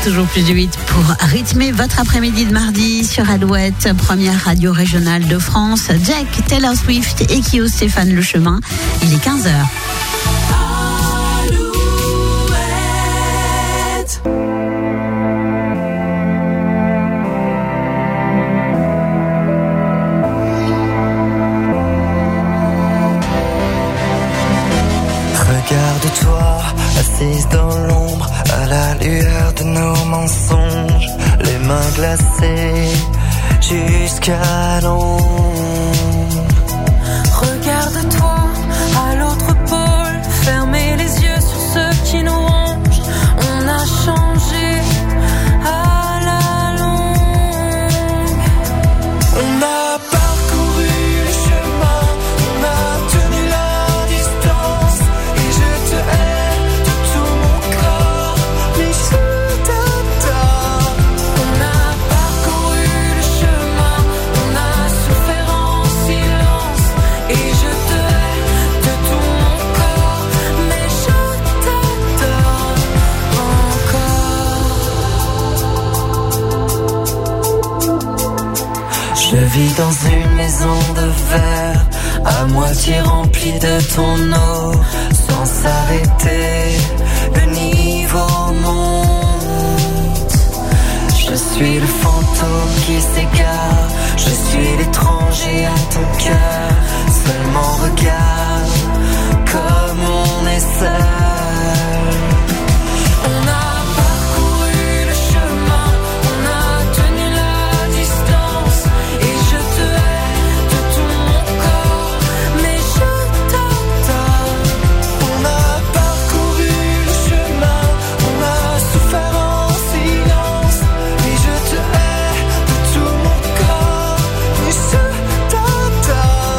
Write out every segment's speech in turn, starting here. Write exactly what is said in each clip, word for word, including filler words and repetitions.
toujours plus de huit pour rythmer votre après-midi de mardi sur Alouette, première radio régionale de France. Jack, Taylor Swift et Kyo Stéphane Le Chemin. Il est quinze heures. Regarde-toi, assise dans l'ombre, à la lueur de nos mensonges, les mains glacées jusqu'à l'ombre. Regarde-toi, à l'autre pôle, fermez les yeux sur ceux qui nous rongent. On a changé à la longue. On a parcouru le chemin, on a tenu la distance, et je te hais de tout mon corps, mais je t'adore. On a parcouru le chemin, on a souffert en silence, et je te hais de tout mon corps, mais je t'adore encore. Je vis dans une maison de verre, à moitié remplie de ton eau, sans s'arrêter, le niveau monte. Je suis le fantôme qui s'égare, je suis l'étranger à ton cœur. Seulement regarde comme on est seul. On a parcouru le chemin, on a tenu la distance, et je te hais de tout mon corps, mais je t'adore. On a parcouru le chemin, on a souffert en silence, et je te hais de tout mon corps, mais je t'adore.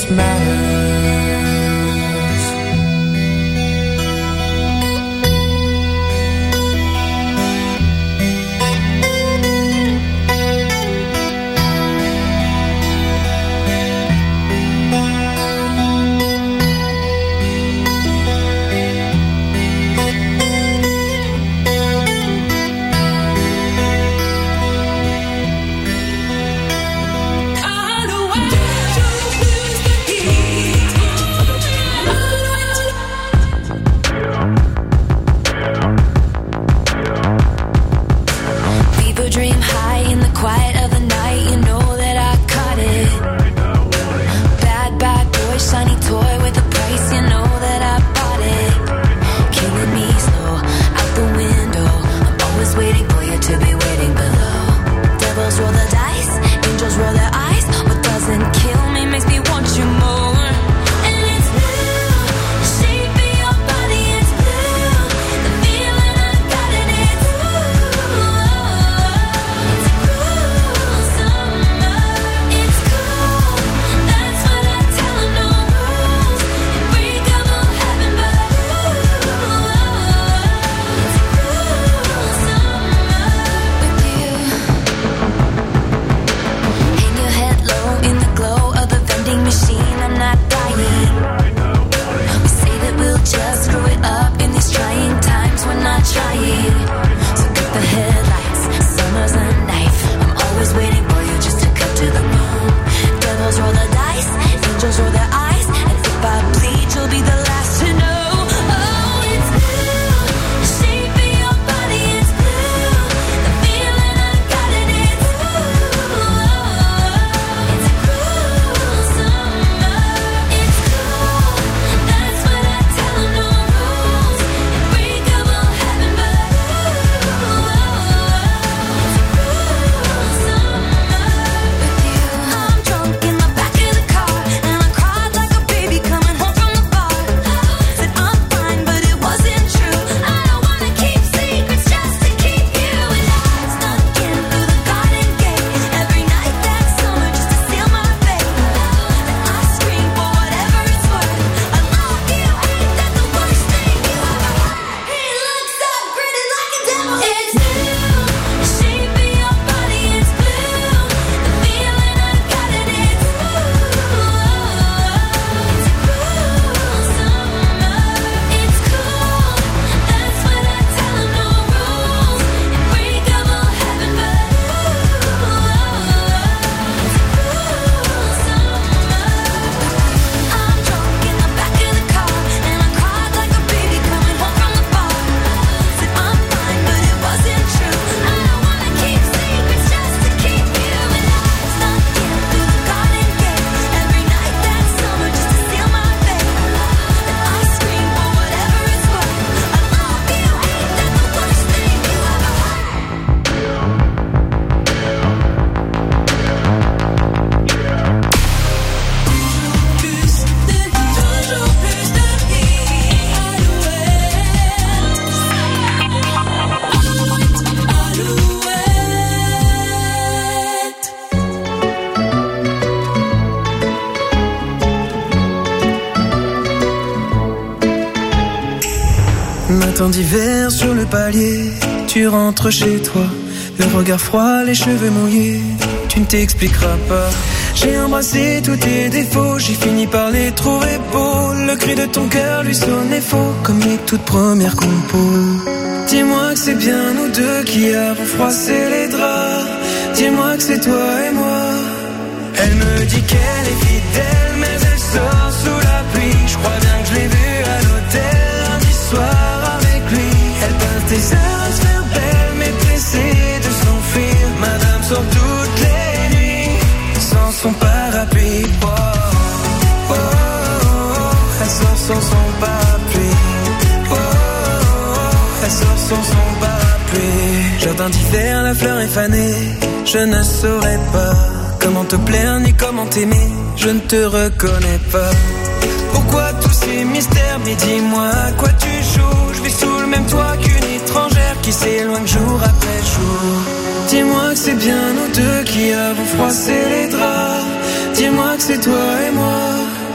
much matters. Matin d'hiver sur le palier, tu rentres chez toi, le regard froid, les cheveux mouillés, tu ne t'expliqueras pas. J'ai embrassé tous tes défauts, j'ai fini par les trouver beaux. Le cri de ton cœur lui sonnait faux, comme les toutes premières compos. Dis-moi que c'est bien nous deux qui avons froissé les draps. Dis-moi que c'est toi et moi. Elle me dit qu'elle est fidèle, mais elle sort sous la pluie. Je crois bien que je l'ai vue à l'hôtel lundi soir avec lui. Elle passe des heures à se faire belle, mais pressée de s'enfuir. Madame sort toutes les nuits sans son parapluie. Oh, oh, oh, oh, elle sort sans son parapluie. Oh, oh, oh, elle sort sans son parapluie. Jardin d'hiver, la fleur est fanée. Je ne saurais pas comment te plaire ni comment t'aimer. Je ne te reconnais pas. Pourquoi tous ces mystères? Mais dis-moi à quoi tu joues. Je vis sous le même toit qu'une étrangère qui s'éloigne jour après jour. Dis-moi que c'est bien nous deux qui avons froissé les draps. Dis-moi que c'est toi et moi.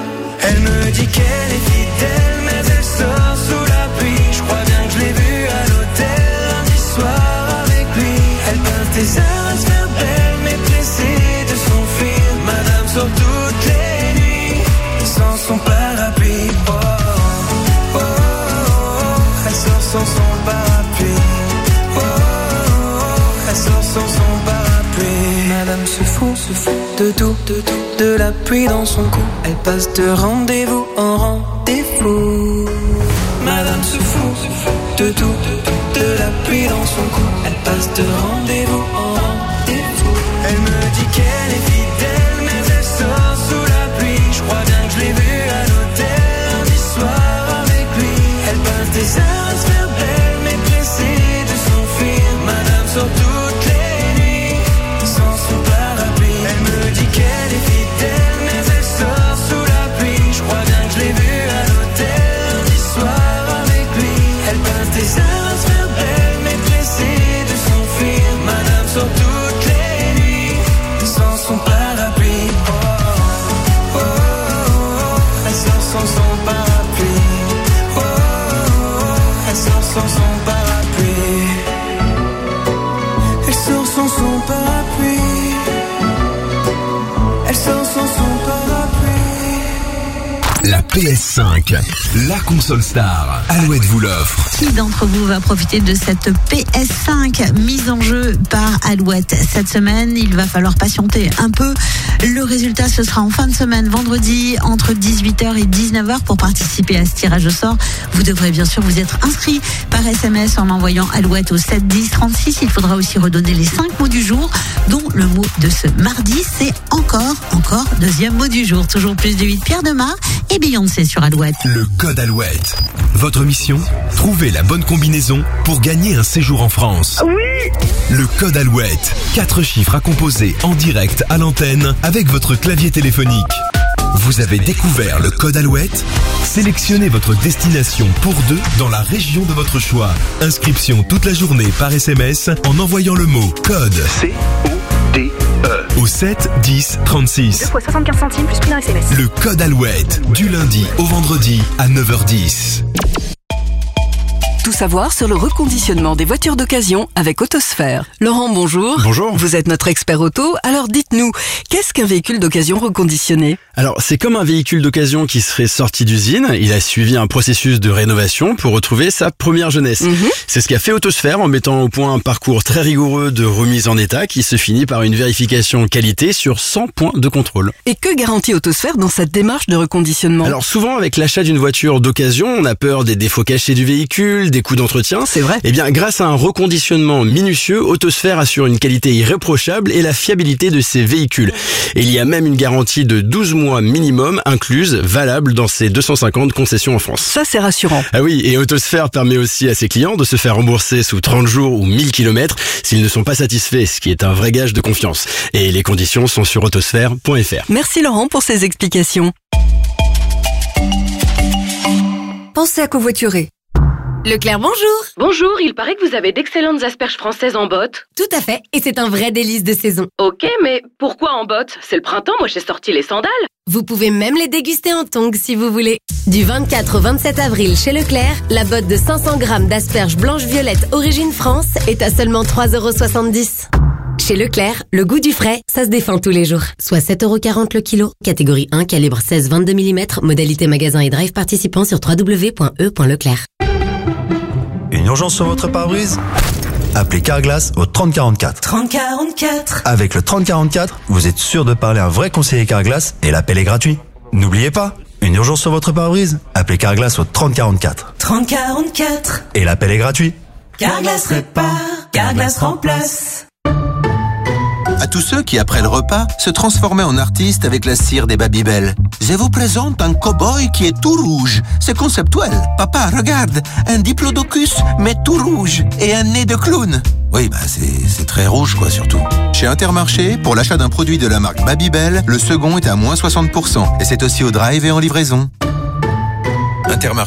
dit qu'elle est fidèle, mais elle sort sous la pluie. Je crois bien que je l'ai vue à l'hôtel lundi soir avec lui. Elle peint des heures à se faire belle, mais pressée de s'enfuir. Madame sort toutes les nuits sans son parapluie. Oh, oh, oh, oh, elle sort sans son parapluie. Oh, oh, oh, elle sort sans son parapluie. Madame se fout, se fout de tout, de tout, de la pluie dans son cou. Elle passe de rendez-vous en rendez-vous. Madame se fout, se fout de tout, de tout, de la pluie dans son cou. Elle passe de rendez-vous en rendez-vous. Elle me dit qu'elle est fidèle, mais elle sort sous la pluie. Je crois bien que je l'ai vue à l'hôtel lundi soir avec lui. Elle passe des heures à se faire belle, mais pressée de s'enfuir. Madame sort toutes les nuits sans son parapluie. Elle me dit qu'elle est fidèle, mais elle sort sous la pluie. Je crois bien que je l'ai vue à l'hôtel lundi soir avec lui. Elle passe des heures à se faire belle, mais pressée de s'enfuir. Madame sort toutes les nuits sans son parapluie. Oh, oh, oh, oh, elle sort sans son parapluie. Oh, oh, oh, elle sort sans son parapluie. Elle sort sans son parapluie. Elle sort sans son parapluie. La P S cinq, la console star. Alouette vous l'offre. Qui d'entre vous va profiter de cette P S cinq mise en jeu par Alouette cette semaine? Il va falloir patienter un peu. Le résultat, ce sera en fin de semaine, vendredi, entre dix-huit heures et dix-neuf heures pour participer à ce tirage au sort. Vous devrez bien sûr vous être inscrit par S M S en envoyant Alouette au sept dix trente-six. Il faudra aussi redonner les cinq mots du jour, dont le mot de ce mardi, c'est encore, encore, deuxième mot du jour. Toujours plus de huit, Pierre Demar et Beyoncé sur Alouette. Le code Alouette. Votre mission, trouver la bonne combinaison pour gagner un séjour en France. Oui! Le code Alouette. Quatre chiffres à composer en direct à l'antenne avec votre clavier téléphonique. Vous avez découvert le code Alouette? Sélectionnez votre destination pour deux dans la région de votre choix. Inscription toute la journée par S M S en envoyant le mot code C O D E au sept dix trente-six. deux fois soixante-quinze centimes plus prix d'un S M S. Le code Alouette, du lundi au vendredi à neuf heures dix. Tout savoir sur le reconditionnement des voitures d'occasion avec Autosphère. Laurent, bonjour. Bonjour. Vous êtes notre expert auto, alors dites-nous, qu'est-ce qu'un véhicule d'occasion reconditionné? Alors, c'est comme un véhicule d'occasion qui serait sorti d'usine. Il a suivi un processus de rénovation pour retrouver sa première jeunesse. Mm-hmm. C'est ce qu'a fait Autosphère en mettant au point un parcours très rigoureux de remise en état qui se finit par une vérification qualité sur cent points de contrôle. Et que garantit Autosphère dans cette démarche de reconditionnement? Alors souvent, avec l'achat d'une voiture d'occasion, on a peur des défauts cachés du véhicule, des coûts d'entretien. C'est vrai. Eh bien, grâce à un reconditionnement minutieux, Autosphère assure une qualité irréprochable et la fiabilité de ses véhicules. Et il y a même une garantie de douze mois minimum incluse, valable dans ses deux cent cinquante concessions en France. Ça, c'est rassurant. Ah oui, et Autosphère permet aussi à ses clients de se faire rembourser sous trente jours ou mille kilomètres s'ils ne sont pas satisfaits, ce qui est un vrai gage de confiance. Et les conditions sont sur autosphère point f r. Merci Laurent pour ces explications. Pensez à covoiturer. Leclerc, bonjour. Bonjour, il paraît que vous avez d'excellentes asperges françaises en botte. Tout à fait, et c'est un vrai délice de saison. Ok, mais pourquoi en botte? C'est le printemps, moi j'ai sorti les sandales. Vous pouvez même les déguster en tongs si vous voulez. Du vingt-quatre au vingt-sept avril chez Leclerc, la botte de cinq cents grammes d'asperges blanches-violettes origine France est à seulement trois euros soixante-dix. Chez Leclerc, le goût du frais, ça se défend tous les jours. Soit sept euros quarante le kilo. Catégorie un, calibre seize vingt-deux millimètres. Modalité magasin et drive participant sur w w w point e point leclerc. Une urgence sur votre pare-brise? Appelez Carglass au trente quarante-quatre. trente quarante-quatre. Avec le trente quarante-quatre, vous êtes sûr de parler à un vrai conseiller Carglass et l'appel est gratuit. N'oubliez pas, une urgence sur votre pare-brise? Appelez Carglass au trente quarante-quatre. trente quarante-quatre. Et l'appel est gratuit. Carglass répare, Carglass remplace. À tous ceux qui, après le repas, se transformaient en artistes avec la cire des Babybel. Je vous présente un cow-boy qui est tout rouge. C'est conceptuel. Papa, regarde, un diplodocus, mais tout rouge, et un nez de clown. Oui, bah c'est, c'est très rouge, quoi, surtout. Chez Intermarché, pour l'achat d'un produit de la marque Babybel, le second est à moins soixante pour cent. Et c'est aussi au drive et en livraison. Intermarché,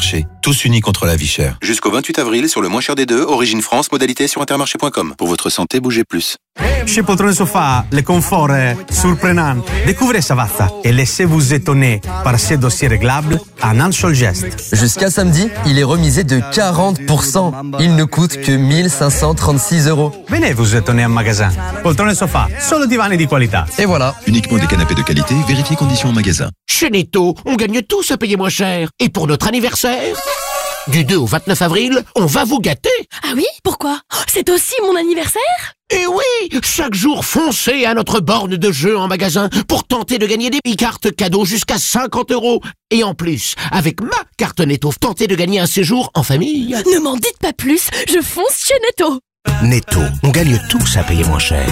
tous unis contre la vie chère. Jusqu'au vingt-huit avril, sur le moins cher des deux, Origine France, modalité sur intermarché point com. Pour votre santé, bougez plus. Chez Poltrone Sofa, le confort est surprenant. Découvrez Savazza et laissez-vous étonner par ses dossiers réglables en un seul geste. Jusqu'à samedi, il est remisé de quarante pour cent. Il ne coûte que mille cinq cent trente-six euros. Venez vous étonner en magasin. Poltrone Sofa, solo divani di qualità. Et voilà. Uniquement des canapés de qualité, vérifiez conditions en magasin. Chez Netto, on gagne tous à payer moins cher. Et pour notre anniversaire, du deux au vingt-neuf avril, on va vous gâter. Ah oui? Pourquoi? C'est aussi mon anniversaire? Et oui, chaque jour, foncez à notre borne de jeu en magasin pour tenter de gagner des e-cartes cadeaux jusqu'à cinquante euros. Et en plus, avec ma carte Netto, tentez de gagner un séjour en famille. Ne m'en dites pas plus, je fonce chez Netto. Netto, on gagne tous à payer moins cher.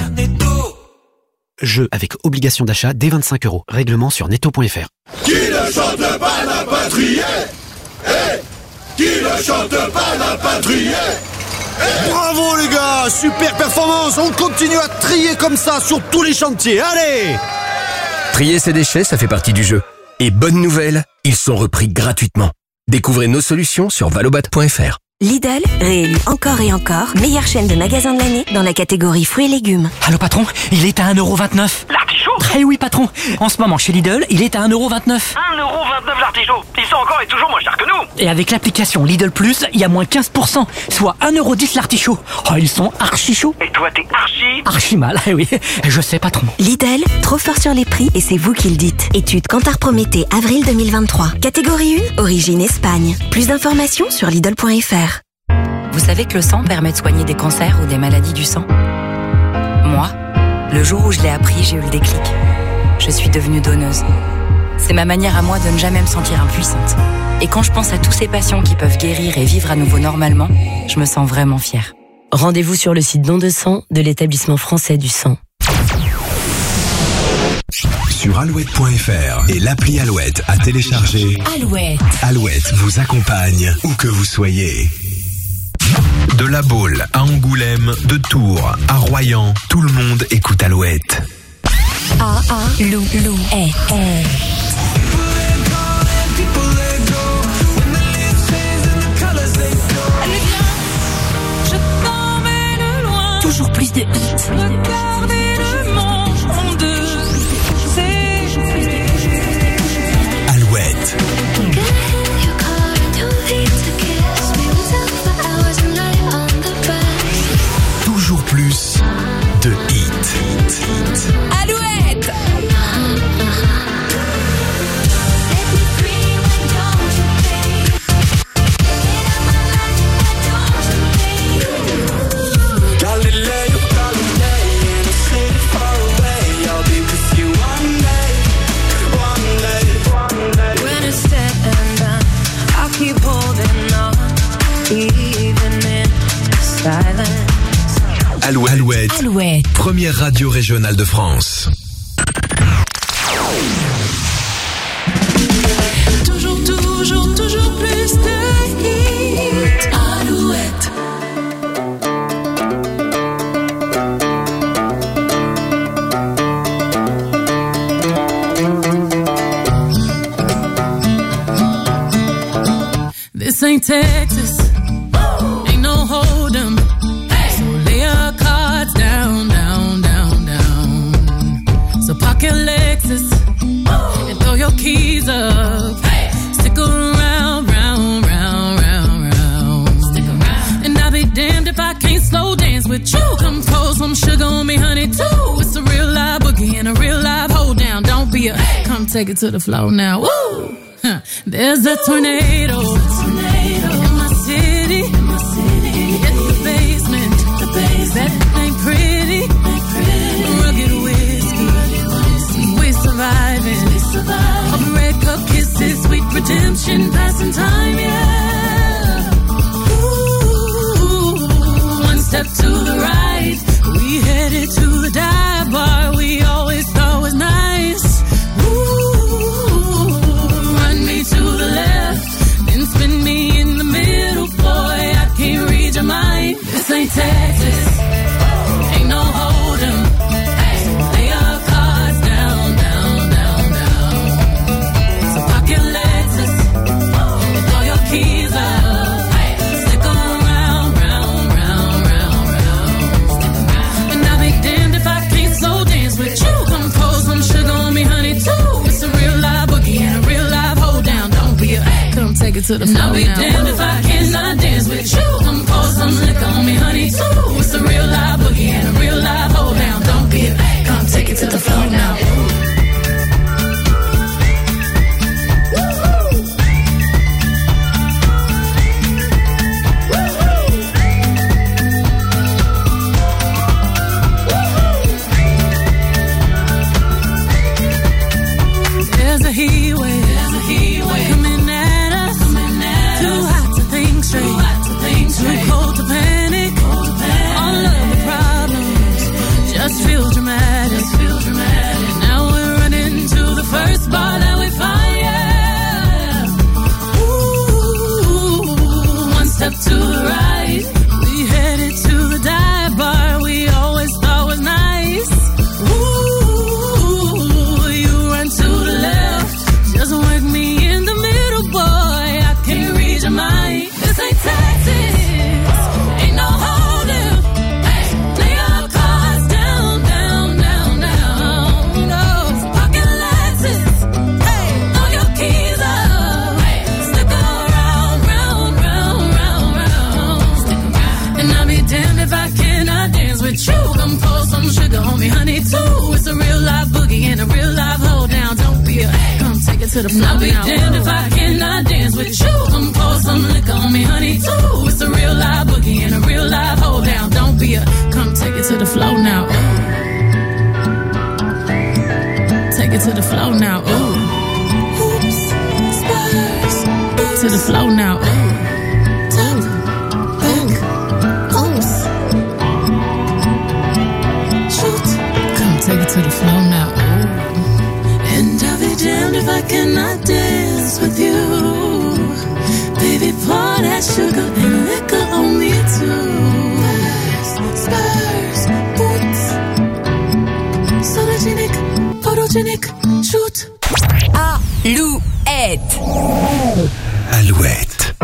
Jeu avec obligation d'achat dès vingt-cinq euros. Règlement sur netto point f r. Qui ne chante pas la patrie? Eh, qui ne chante pas la patrie? Bravo les gars, super performance. On continue à trier comme ça sur tous les chantiers. Allez! Trier ses déchets, ça fait partie du jeu. Et bonne nouvelle, ils sont repris gratuitement. Découvrez nos solutions sur valobat point f r. Lidl, réélu encore et encore, meilleure chaîne de magasins de l'année dans la catégorie fruits et légumes. Allô patron, il est à un euro vingt-neuf. L'artichaut? Eh oui patron, en ce moment chez Lidl, il est à un euro vingt-neuf. un euro vingt-neuf l'artichaut. Ils sont encore et toujours moins chers que nous. Et avec l'application Lidl Plus, il y a moins quinze pour cent, soit un euro dix l'artichaut. Oh, ils sont archi chauds. Et toi t'es archi... Archi mal, eh oui, je sais patron. Lidl, trop fort sur les prix et c'est vous qui le dites. Étude Kantar Prométhée, avril deux mille vingt-trois. Catégorie un, origine Espagne. Plus d'informations sur Lidl point f r. Vous savez que le sang permet de soigner des cancers ou des maladies du sang? Moi, le jour où je l'ai appris, j'ai eu le déclic. Je suis devenue donneuse. C'est ma manière à moi de ne jamais me sentir impuissante. Et quand je pense à tous ces patients qui peuvent guérir et vivre à nouveau normalement, je me sens vraiment fière. Rendez-vous sur le site don de sang de l'établissement français du sang. Sur alouette point f r et l'appli Alouette à télécharger. Alouette. Alouette vous accompagne où que vous soyez. De La Baule à Angoulême, de Tours à Royan, tout le monde écoute Alouette. A A Lou Lou eh eh. Toujours plus de hits. Regardez le monde. Alouette. Toujours plus de hits. Alouette. Alouette. Alouette. Alouette. Première radio régionale de France. Toujours, toujours, toujours plus de hits. Alouette. This ain't Texas. Ain't no hold'em. So lay your cards down, down, down, down. So park your Lexus and throw your keys up. Stick around, round, round, round, round. Stick around. And I'll be damned if I can't slow dance with you. Come pour some sugar on me, honey, too. It's a real live boogie and a real live hold down. Don't be a come take it to the floor now. Woo! Huh. There's a tornado. tornado in my city. In my city. It's the basement. The basement. That ain't pretty. Ain't pretty. Rugged whiskey. Rugged whiskey. We're surviving. We surviving. All the red cup kisses, sweet redemption, passing time, yeah. Ooh, one step to the right. We headed to the dive bar we always thought was nice. To the left, then spin me in the middle, boy, I can't read your mind. This ain't Texas, ain't no hold'em. Lay your cards down, down, down, down. So park your Lexus and throw it to the floor now. I'll be damned if I cannot dance with you. Come pour some liquor on me, honey, too. It's a real live boogie and a real live hold down. Don't be a, come take it to the floor now. There's a heat wave, there's a heat wave coming at us, coming at too us. Hot to think straight, too hot to think straight, too cold to panic, cold to panic. All of the problems just feel dramatic, just feel dramatic. Now we're running to the first bar that we find, yeah. Ooh, one step to the right, we headed to the dive bar we always thought was nice. Ooh, you run to the left, just work me in the middle, boy. I can't read your mind. This ain't Texas, ain't no holding. Hey, lay your cards down, down, down, down. No, pocket Lexus. Hey, throw your keys up. Hey, stick around, round, round, round, round. Stick around. And I'll be damned if I cannot dance with you. Come pour some sugar on me, honey, too. It's a real live boogie and a real live hold down. Don't be a, come take it to the floor. I'll be now. Damned if I cannot dance with you. Come pour some liquor on me, honey, too. It's a real live boogie and a real live hold down. Don't be a, come take it to the floor now. Ooh. Take it to the floor now. Ooh. Oops, Spurs. To the floor now. Ooh. Tap, back, oops. Shoot, come take it to the floor now. Ooh. And I'll be damned if I cannot dance with you. Baby, pour that sugar and liquor on me too. Spurs, boots, photogenic, photogenic, shoot. Alouette. Alouette.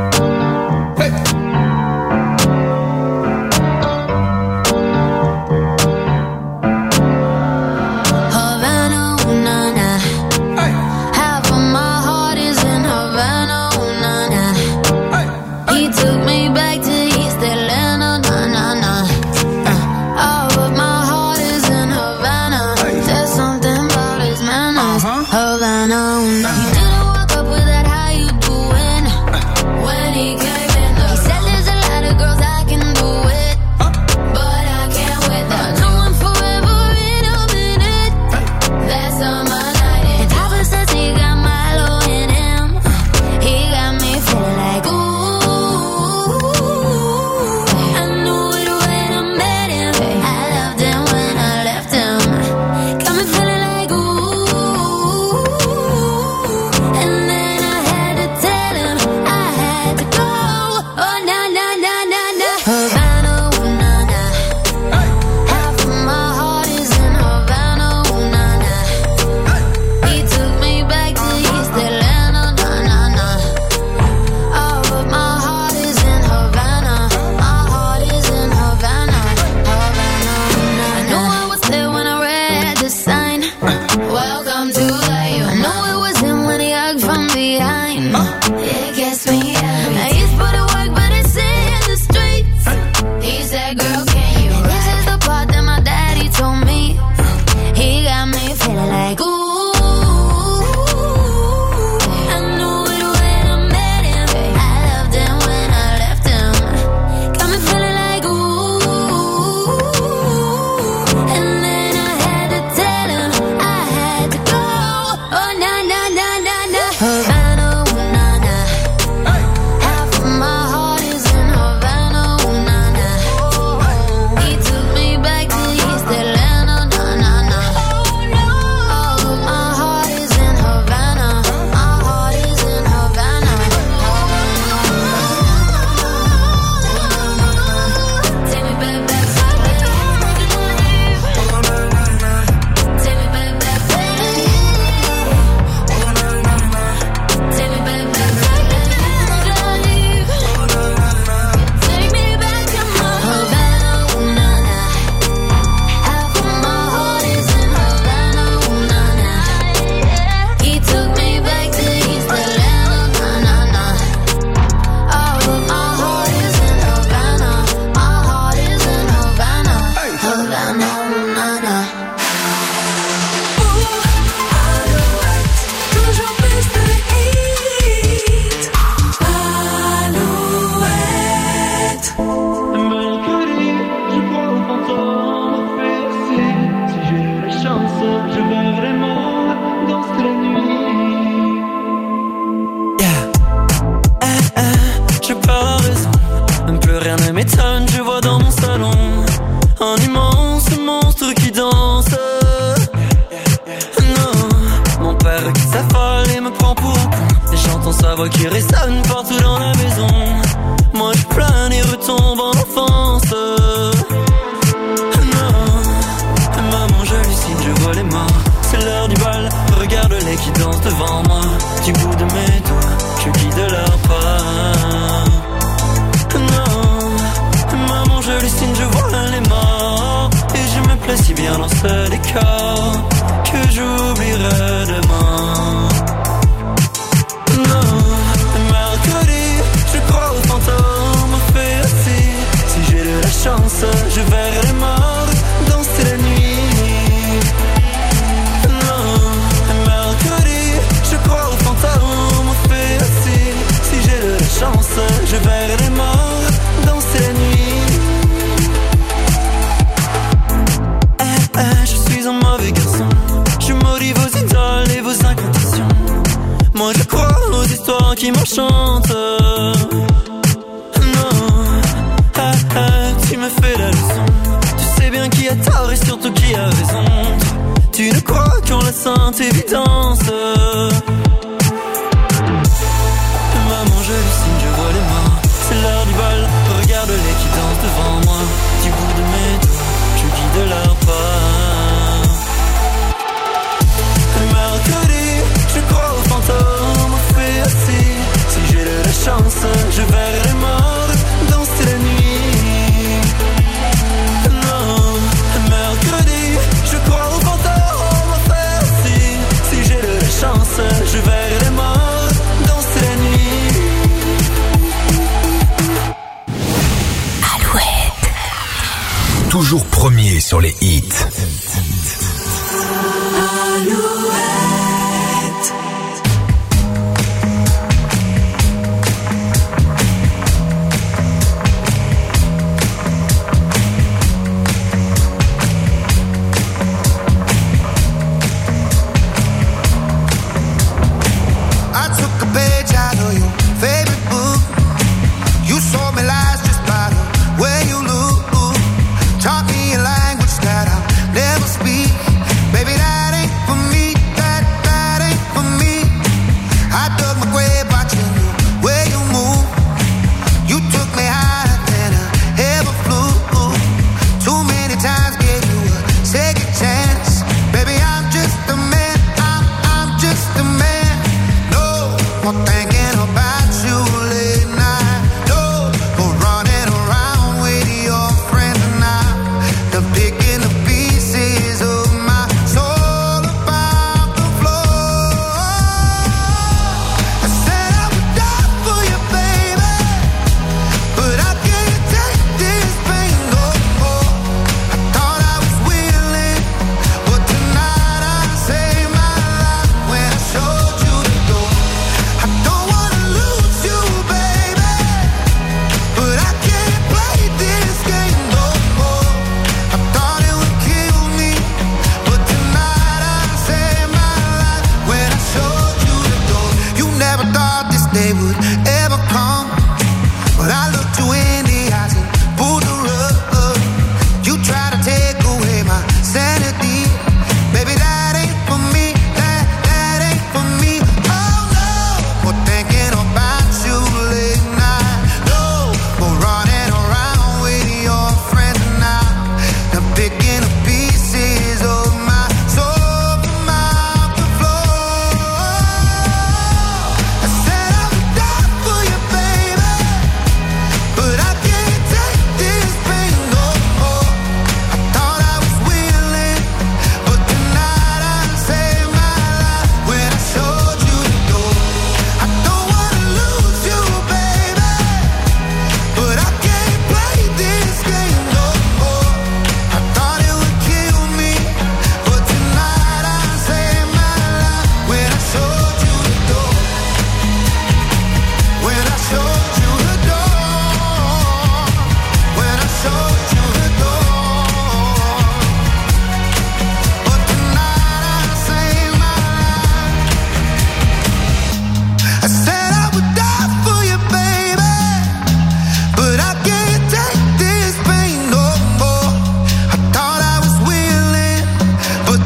Havana, ooh, na, na. Half of my heart is in Havana, ooh, na, na. He took me back to East Atlanta, na, na, na. Uh, all of my heart is in Havana. There's something about his manners. Havana, ooh, na. He didn't walk up with that, how you doing? When he came in, he said there's a lot of girls I can do it, but I can't with that. No one forever in a minute. That's on my night. And Papa says he got Milo in him. He got me feeling like ooh. I knew it when I met him. I loved him when I left him. Got me feeling like ooh. voix qui résonne partout dans la maison. Moi je plane et retombe en enfance. Non, maman j'hallucine, je vois les morts. C'est l'heure du bal, regarde-les qui dansent devant moi. Du bout de mes doigts, je guide leur pas. Non, maman j'hallucine, je vois les morts. Et je me plais si bien dans ce décor que j'oublierai demain. Non, mercredi, je crois aux fantômes, fait aussi. Si j'ai de la chance, je verrai les morts danser la nuit. Non, mercredi, je crois aux fantômes, fait aussi. Si j'ai de la chance, je verrai les morts danser la nuit. Eh, eh, je suis un mauvais garçon. Je maudis vos idoles et vos incantations. Moi je crois aux histoires qui m'enchantent. Non, ah, ah, tu me fais la leçon. Tu sais bien qui a tort et surtout qui a raison. Tu ne crois qu'en la sainte évidence. Maman j'hallucine, je vois les morts. C'est l'heure du bal, regarde-les qui dansent devant moi. Du bout de mes doigts, je guide leur pas. Mercredi, je crois aux fantômes, fait assis. Si j'ai de la chance, je verrai les morts danser la nuit. Non, mercredi, je crois aux fantômes, fait assis. Si j'ai de la chance, je verrai les morts danser la nuit. Alouette. Toujours premier sur les hits.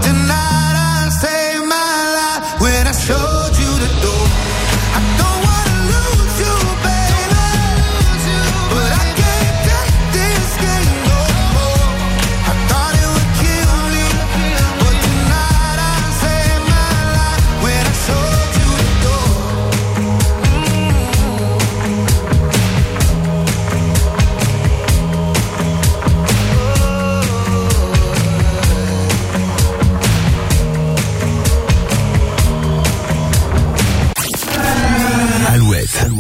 showed you the door. I don't wanna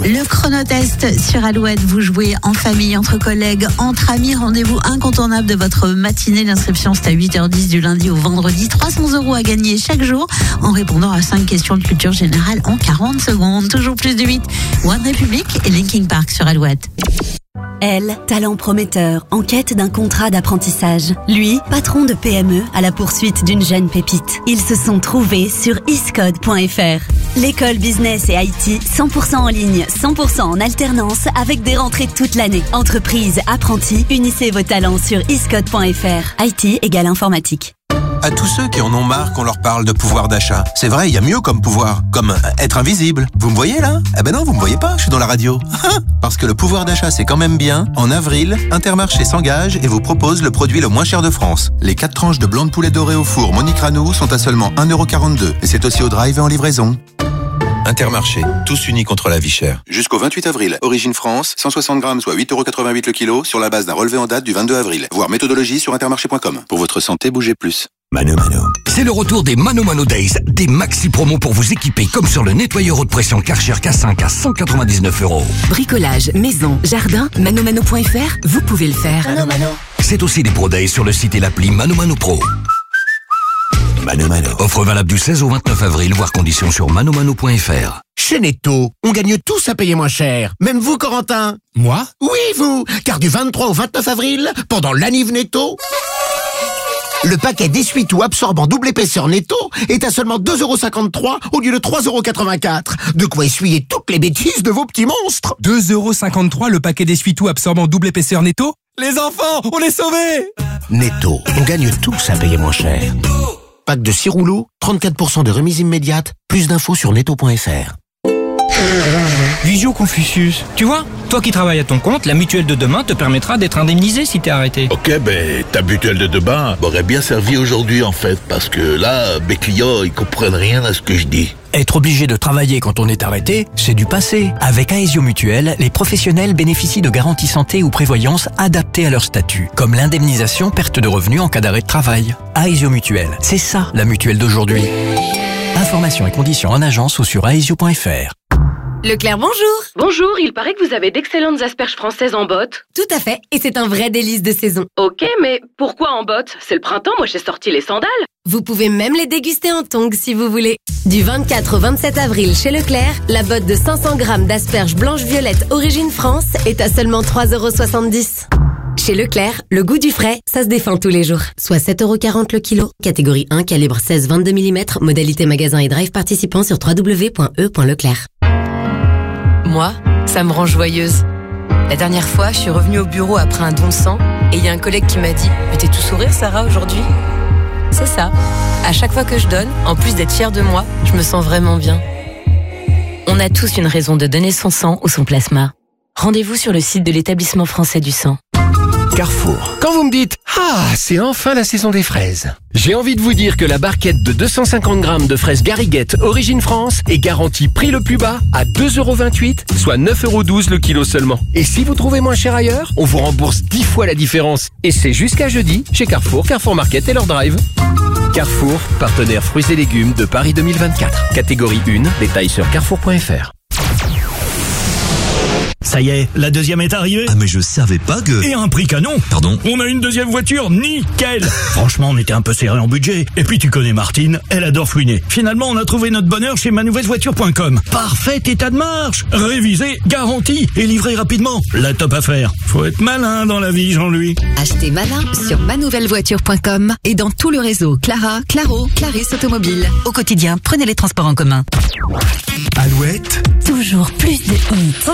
Le chronotest sur Alouette, vous jouez en famille, entre collègues, entre amis, rendez-vous incontournable de votre matinée. L'inscription c'est à huit heures dix du lundi au vendredi. trois cents euros à gagner chaque jour en répondant à cinq questions de culture générale en quarante secondes. Toujours plus de huit. One Republic et Linkin Park sur Alouette. Elle, talent prometteur, en quête d'un contrat d'apprentissage. Lui, patron de P M E à la poursuite d'une jeune pépite. Ils se sont trouvés sur iscode point f r. L'école business et I T, cent pour cent en ligne, cent pour cent en alternance, avec des rentrées toute l'année. Entreprise, apprentis, unissez vos talents sur iscode point f r. I T égale informatique. À tous ceux qui en ont marre qu'on leur parle de pouvoir d'achat. C'est vrai, il y a mieux comme pouvoir, comme être invisible. Vous me voyez là ? Eh ben non, vous me voyez pas, je suis dans la radio. Parce que le pouvoir d'achat c'est quand même bien. En avril, Intermarché s'engage et vous propose le produit le moins cher de France. Les quatre tranches de blanc de poulet doré au four Monique Ranou sont à seulement un euro quarante-deux. Et c'est aussi au drive et en livraison. Intermarché, tous unis contre la vie chère. Jusqu'au vingt-huit avril, Origine France, cent soixante grammes, soit huit euros quatre-vingt-huit le kilo, sur la base d'un relevé en date du vingt-deux avril. Voir méthodologie sur intermarché point com. Pour votre santé, bougez plus. Mano Mano. C'est le retour des Mano Mano Days, des maxi promos pour vous équiper, comme sur le nettoyeur haute pression Karcher K cinq à cent quatre-vingt-dix-neuf euros. Bricolage, maison, jardin, mano mano point f r, vous pouvez le faire. Mano Mano. C'est aussi des Pro Days sur le site et l'appli Mano Mano Pro. Mano Mano. Offre valable du seize au vingt-neuf avril, voire conditions sur mano mano point f r. Chez Netto, on gagne tous à payer moins cher. Même vous, Corentin. Moi ? Oui, vous. Car du vingt-trois au vingt-neuf avril, pendant l'Aniv Netto, le paquet d'essuie-tout absorbant double épaisseur Netto est à seulement deux euros cinquante-trois au lieu de trois euros quatre-vingt-quatre. De quoi essuyer toutes les bêtises de vos petits monstres. deux euros cinquante-trois le paquet d'essuie-tout absorbant double épaisseur Netto ? Les enfants, on est sauvés ! Netto, on gagne tous à payer moins cher. Pack de six rouleaux, trente-quatre pour cent de remise immédiate. Plus d'infos sur netto point f r. Visio Confucius. Tu vois, toi qui travailles à ton compte, la mutuelle de demain te permettra d'être indemnisé si t'es arrêté. Ok, ben ta mutuelle de demain m'aurait bien servi aujourd'hui en fait, parce que là, mes clients, ils comprennent rien à ce que je dis. Être obligé de travailler quand on est arrêté, c'est du passé. Avec Aesio Mutuelle, les professionnels bénéficient de garanties santé ou prévoyance adaptées à leur statut, comme l'indemnisation perte de revenus en cas d'arrêt de travail. Aesio Mutuelle, c'est ça la mutuelle d'aujourd'hui. Informations et conditions en agence ou sur aesio point f r. Leclerc, bonjour. Bonjour, il paraît que vous avez d'excellentes asperges françaises en botte. Tout à fait, et c'est un vrai délice de saison. Ok, mais pourquoi en botte ? C'est le printemps, moi j'ai sorti les sandales. Vous pouvez même les déguster en tongs si vous voulez. Du vingt-quatre au vingt-sept avril chez Leclerc, la botte de cinq cents grammes d'asperges blanches-violettes origine France est à seulement trois euros soixante-dix. Chez Leclerc, le goût du frais, ça se défend tous les jours. Soit sept euros quarante le kilo. Catégorie un, calibre seize vingt-deux millimètres. Modalité magasin et drive participant sur w w w point e point leclerc. Moi, ça me rend joyeuse. La dernière fois, je suis revenue au bureau après un don de sang et il y a un collègue qui m'a dit « Mais t'es tout sourire, Sarah, aujourd'hui ?» C'est ça. À chaque fois que je donne, en plus d'être fière de moi, je me sens vraiment bien. On a tous une raison de donner son sang ou son plasma. Rendez-vous sur le site de l'Établissement français du sang. Carrefour. Quand vous me dites « Ah, c'est enfin la saison des fraises », j'ai envie de vous dire que la barquette de deux cent cinquante grammes de fraises Gariguette Origine France est garantie prix le plus bas à deux euros vingt-huit, soit neuf euros douze le kilo seulement. Et si vous trouvez moins cher ailleurs, on vous rembourse dix fois la différence. Et c'est jusqu'à jeudi chez Carrefour, Carrefour Market et leur drive. Carrefour, partenaire fruits et légumes de Paris deux mille vingt-quatre. Catégorie un, détails sur carrefour point f r. Ça y est, la deuxième est arrivée. Ah mais je savais pas que... Et à un prix canon. Pardon ? On a une deuxième voiture, nickel. Franchement, on était un peu serré en budget. Et puis tu connais Martine, elle adore fouiner. Finalement, on a trouvé notre bonheur chez manouvellevoiture point com. Parfait état de marche, révisé, garanti et livré rapidement. La top affaire. Faut être malin dans la vie, Jean-Louis. Achetez malin sur manouvellevoiture point com et dans tout le réseau Clara, Claro, Clarisse Automobile. Au quotidien, prenez les transports en commun. Alouette. Toujours plus de hits.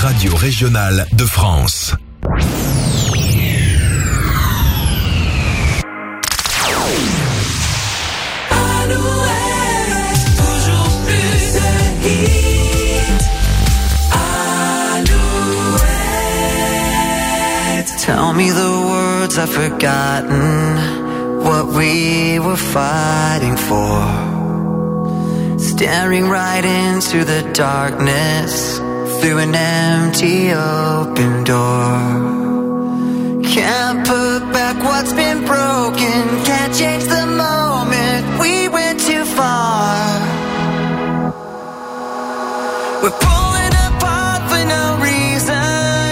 radio régionale de France. Tell me the words I've forgotten, what we were fighting for. Staring right into the darkness, through an empty open door. Can't put back what's been broken, can't change the moment we went too far. We're pulling apart for no reason.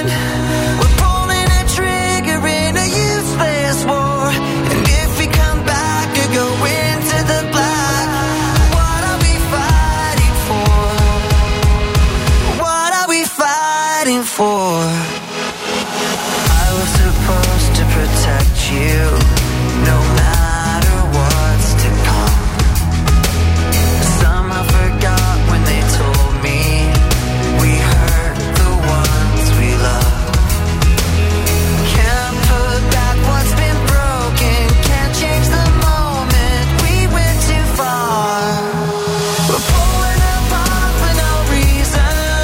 For I was supposed to protect you, no matter what's to come. Somehow forgot when they told me we hurt the ones we love. Can't put back what's been broken, can't change the moment we went too far. We're pulling apart for no reason.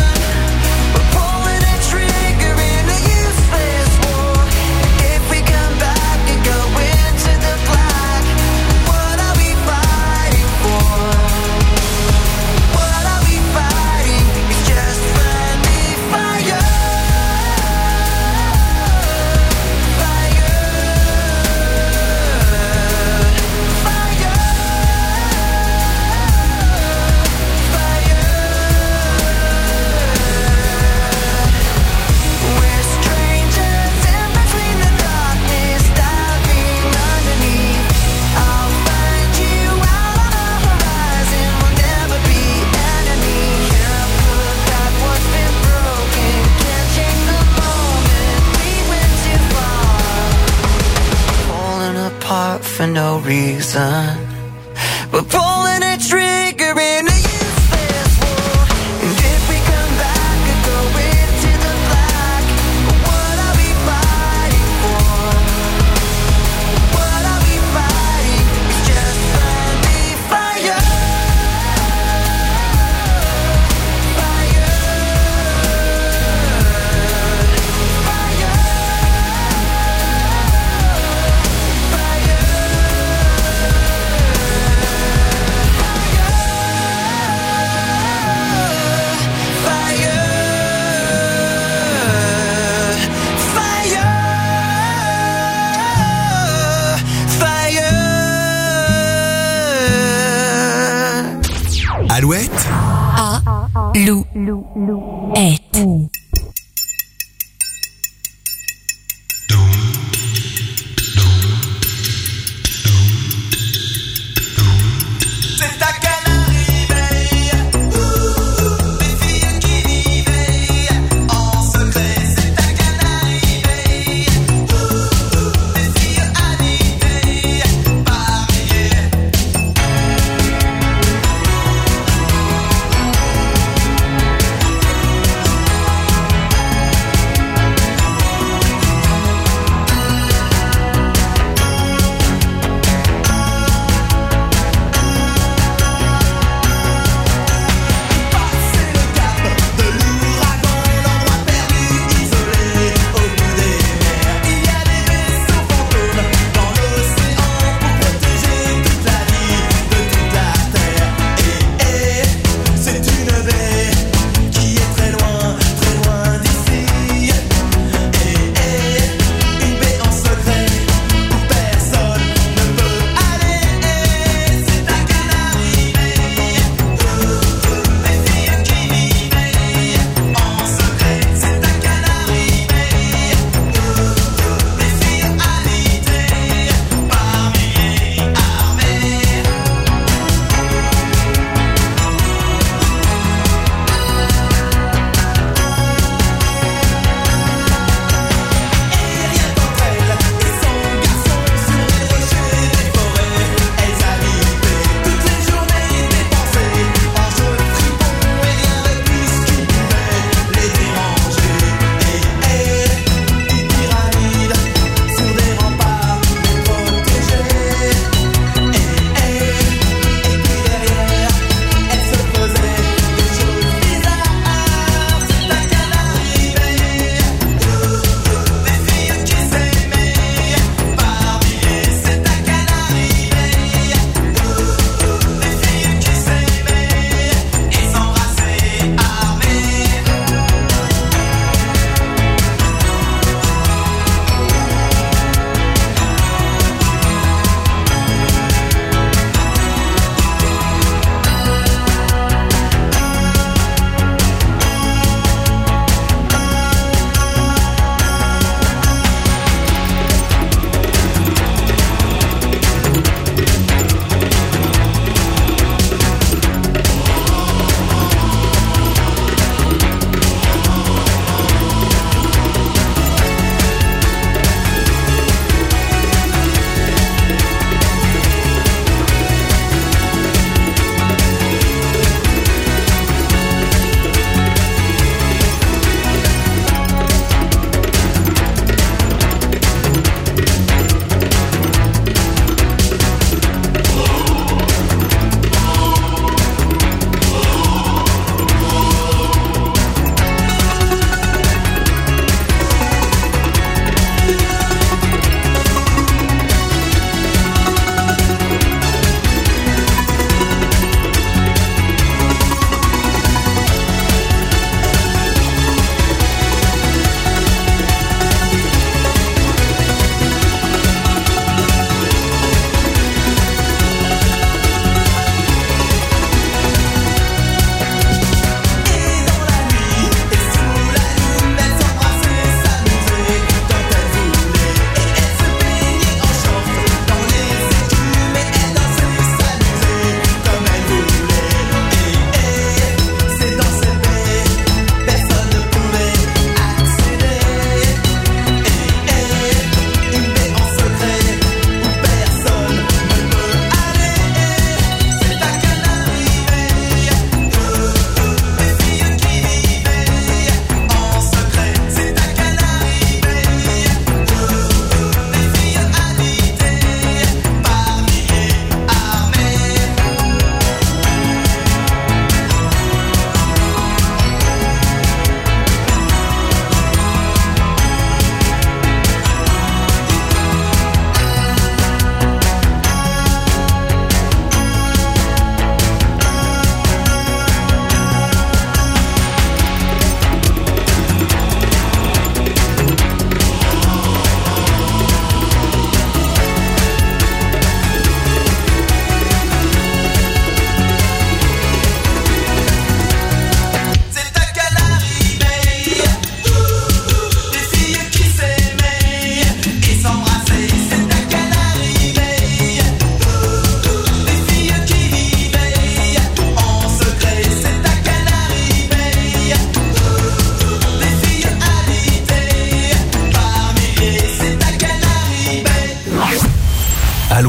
For no reason, we're pulling a trigger in a useless war. And if we come back and go into the black, what are we fighting for? What are we fighting? It's just friendly fire. Alouette. Alouette. C'est ta canarie veille, des filles qui y veillent en secret. C'est ta canarie veille, des filles animées par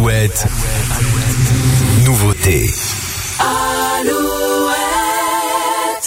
Alouette, nouveauté. Alouette.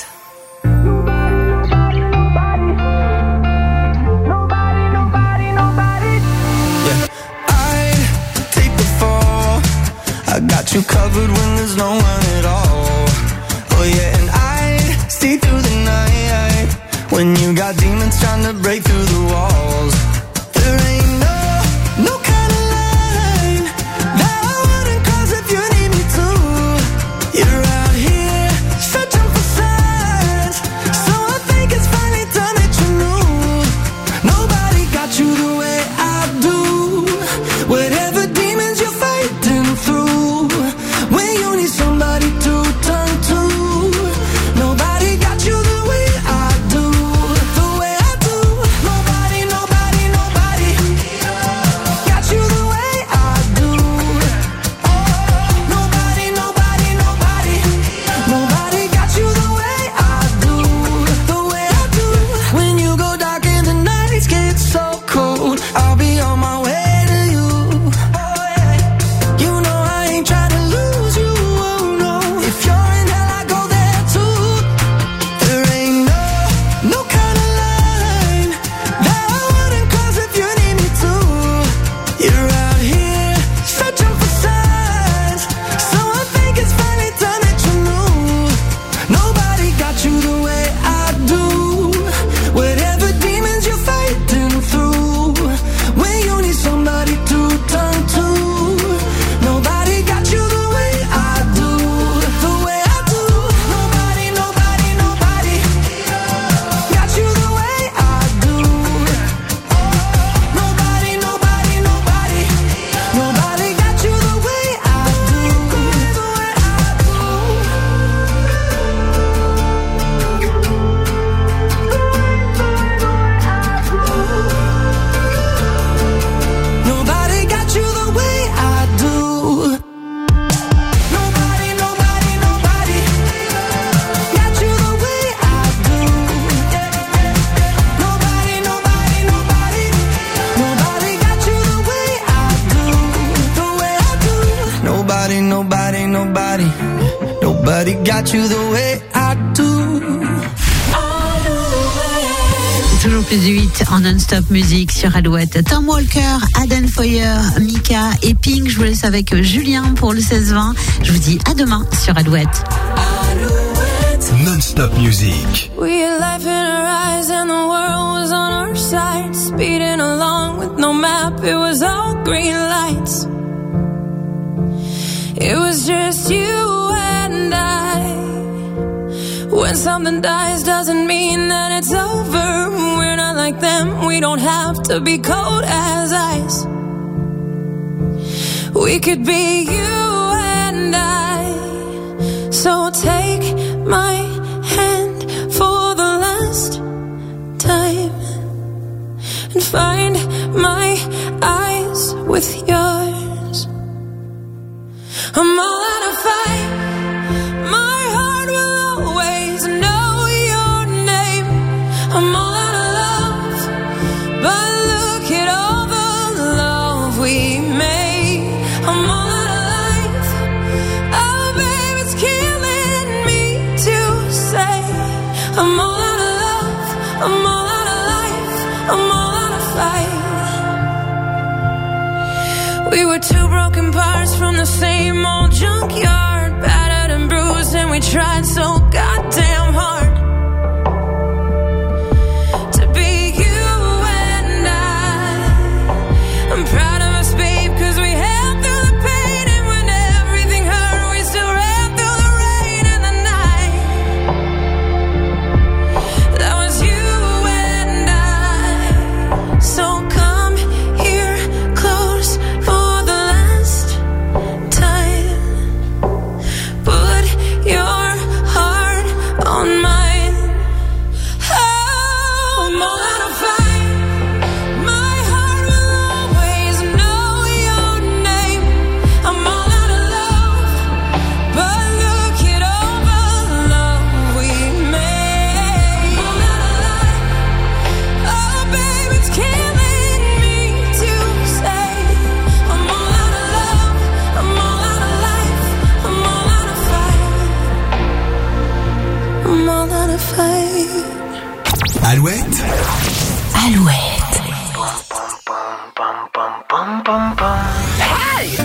Yeah, I'd take the fall. I got you covered when there's no one at all. Oh yeah, and I'd stay through the night when you got demons trying to break through the walls. There ain't no, no kind of line that I wouldn't cross if you need me to. You're out here searching for signs, so I think it's finally time that you knew. Nobody got you the way I do. Whatever demons you're fighting through, when you need somebody to turn to, nobody got you the way I do. The way I do. Nobody, nobody, nobody got you the way I do. Nobody, nobody, nobody, nobody got you the way I do. The way I do. When you go dark and the nights get so cold, I'll be on my way to you. You know I ain't trying to lose you, oh no. If you're in hell, I go there too. There ain't no, no kind of line that I wouldn't cross if you need me to. You're out here searching for signs, so I think it's finally time that you knew. Nobody got you the way I do. Whatever demons you're fighting through, when you need somebody to turn to, nobody got you the way I do. The way I do. Nobody, nobody, nobody got you the way I do. Nobody, nobody, nobody, nobody got you the way I do. The way I Nobody got you the way I do. Nobody, nobody, nobody got you the way I do. Nobody, nobody, nobody, nobody got you the way I do. The way I do. Nobody, nobody, nobody, nobody got you the way I do. Toujours plus de huit en non-stop musique sur Alouette. Tom Walker, Aden Foyer, Mika et Pink. Je vous laisse avec Julien pour le seize vingt. Je vous dis à demain sur Alouette. Non-stop music. We had life in our eyes and the world was on our side. Speeding along with no map, it was all green lights. It was just you and I. When something dies doesn't mean that it's over. We're not like them, we don't have to be cold as ice. We could be you and I. So take my hand for the last time and find my eyes with yours. I'm all out of fight. My heart will always know your name. I'm all out of love, but look at all the love we made. I'm all out of life. Oh, babe, it's killing me to say. I'm all out of love. I'm all out of life. I'm all out of fight. We were two broken parts from the same old junkyard, battered and bruised, and we tried so goddamn hard to be you and I. I'm proud of us, babe, cause we held through the pain, and when everything hurt, we still ran through the rain and the night. That was you and I. So come here close for the last time. Put your heart on mine. Alouette. Hey!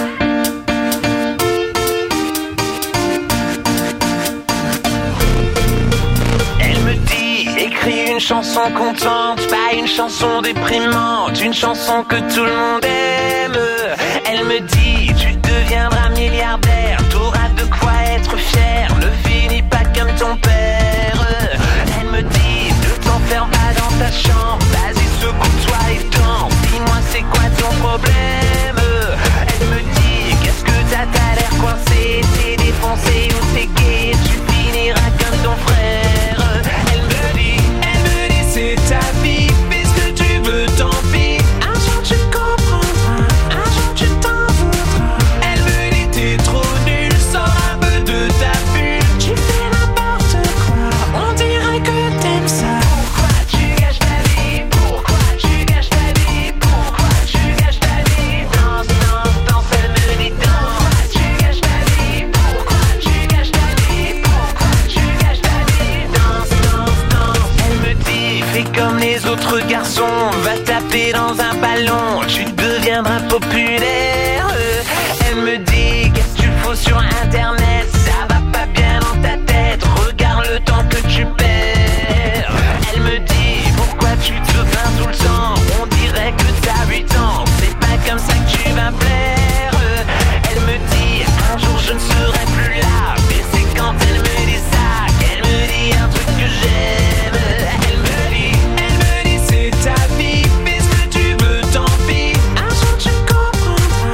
Elle me dit, écris une chanson contente, pas une chanson déprimante, une chanson que tout le monde aime. Elle me dit, tu deviendras milliardaire, t'auras de quoi être fier, ne finis pas comme ton père. Elle me dit, ne t'enferme pas dans ta chambre, vas-y secoue-toi et danse, dis-moi c'est quoi ton problème. Elle me dit, qu'est-ce que t'as, t'as l'air coincé, t'es défoncé ou t'es gay, tu finiras comme ton frère. Elle me dit, elle me dit c'est ta vie, fais ce que tu veux, tant pis, un jour tu comprendras, un jour tu t'en voudras. Elle me dit t'es trop nul, sors un peu de ta bulle, tu fais n'importe quoi, on dirait que t'aimes ça. Pourquoi tu gâches ta vie, pourquoi tu gâches ta vie, pourquoi tu gâches ta vie, danse, danse, danse, elle me dit danse. Pourquoi tu gâches ta vie, pourquoi tu gâches ta vie, pourquoi tu gâches ta vie, danse, danse, danse. Elle me dit, fais comme les autres garçons, va taper dans un ballon, tu deviendras populaire. Elle me dit, qu'est-ce que tu fous sur internet, ça va pas bien dans ta tête, regarde le temps que tu perds. Elle me dit, pourquoi tu te plains tout le temps, on dirait que t'as huit ans, c'est pas comme ça que tu vas plaire. Elle me dit, un jour je ne serai plus là, mais c'est quand elle me dit ça qu'elle me dit un truc que j'aime. Elle me dit, elle me dit c'est ta vie, fais ce que tu veux, tant pis, un jour tu comprendras,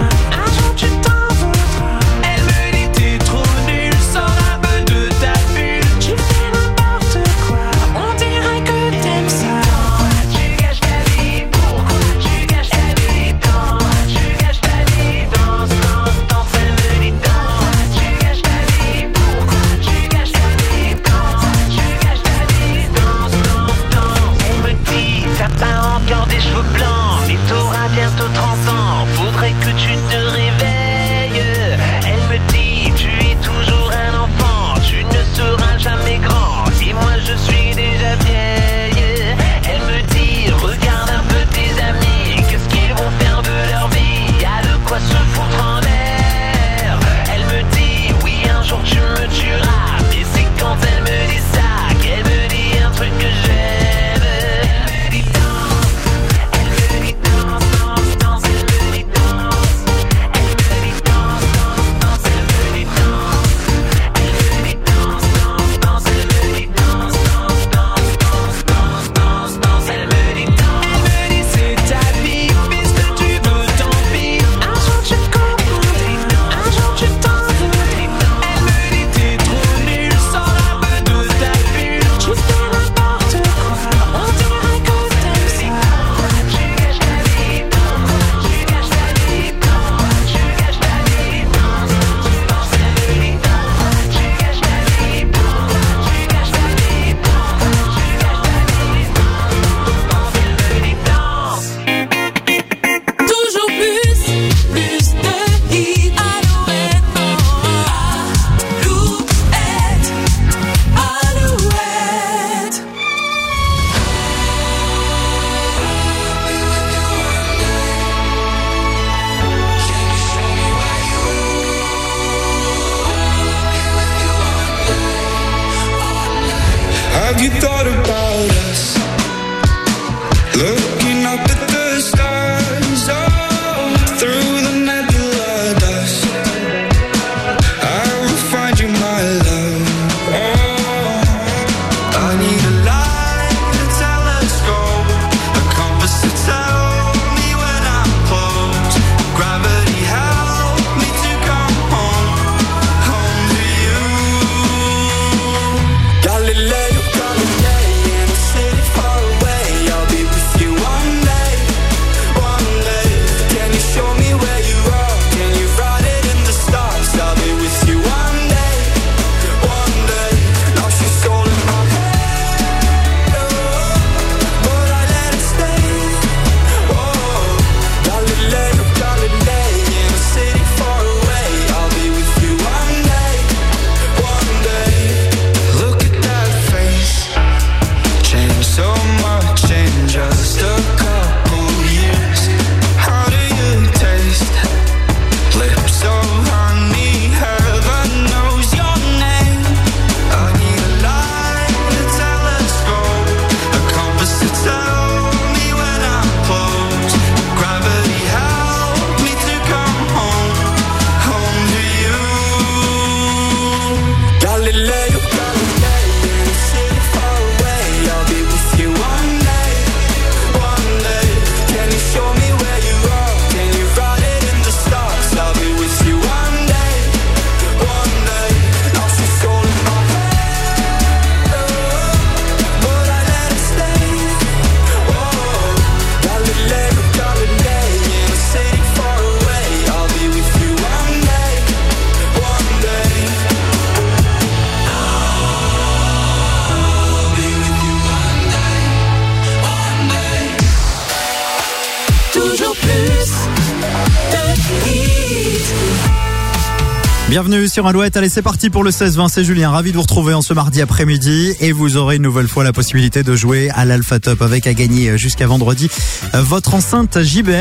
toujours plus de hits. Bienvenue sur Alouette, allez c'est parti pour le seize vingt, c'est Julien, ravi de vous retrouver en ce mardi après-midi et vous aurez une nouvelle fois la possibilité de jouer à l'Alpha Top avec à gagner jusqu'à vendredi votre enceinte J B L.